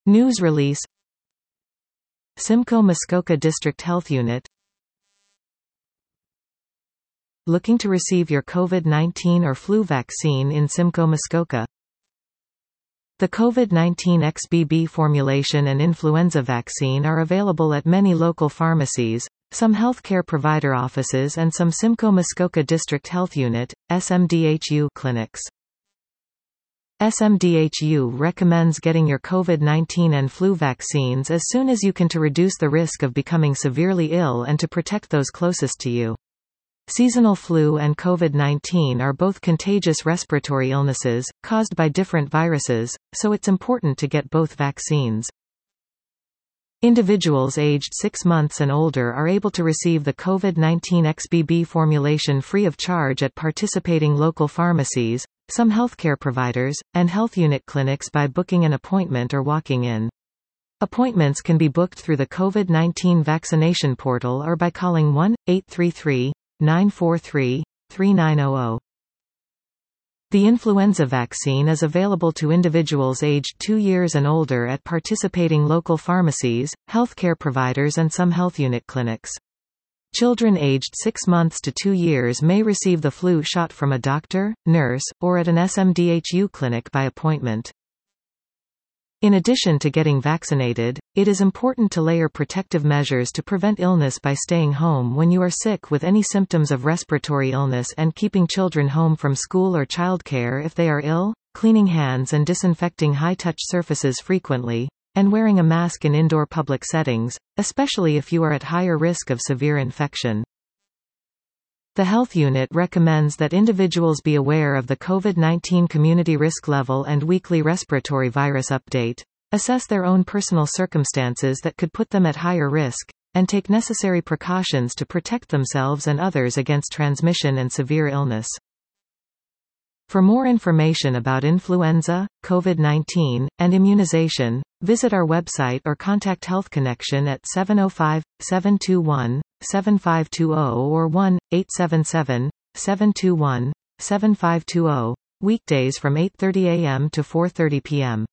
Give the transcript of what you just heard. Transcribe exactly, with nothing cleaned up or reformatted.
News release. Simcoe Muskoka District Health Unit. Looking to receive your COVID nineteen or flu vaccine in Simcoe Muskoka? The COVID nineteen X B B formulation and influenza vaccine are available at many local pharmacies, some healthcare provider offices and some Simcoe Muskoka District Health Unit, S M D H U clinics. S M D H U recommends getting your COVID nineteen and flu vaccines as soon as you can to reduce the risk of becoming severely ill and to protect those closest to you. Seasonal flu and COVID nineteen are both contagious respiratory illnesses, caused by different viruses, so it's important to get both vaccines. Individuals aged six months and older are able to receive the COVID nineteen X B B formulation free of charge at participating local pharmacies, some healthcare providers, and health unit clinics by booking an appointment or walking in. Appointments can be booked through the COVID nineteen vaccination portal or by calling one eight three three, nine four three, three nine zero zero. The influenza vaccine is available to individuals aged two years and older at participating local pharmacies, healthcare providers and some health unit clinics. Children aged six months to two years may receive the flu shot from a doctor, nurse, or at an S M D H U clinic by appointment. In addition to getting vaccinated, it is important to layer protective measures to prevent illness by staying home when you are sick with any symptoms of respiratory illness and keeping children home from school or childcare if they are ill, cleaning hands and disinfecting high-touch surfaces frequently, and wearing a mask in indoor public settings, especially if you are at higher risk of severe infection. The health unit recommends that individuals be aware of the COVID nineteen community risk level and weekly respiratory virus update, assess their own personal circumstances that could put them at higher risk, and take necessary precautions to protect themselves and others against transmission and severe illness. For more information about influenza, COVID nineteen, and immunization, visit our website or contact Health Connection at seven oh five, seven two one, seven five two zero or one eight seven seven, seven two one, seven five two zero, weekdays from eight thirty a m to four thirty p m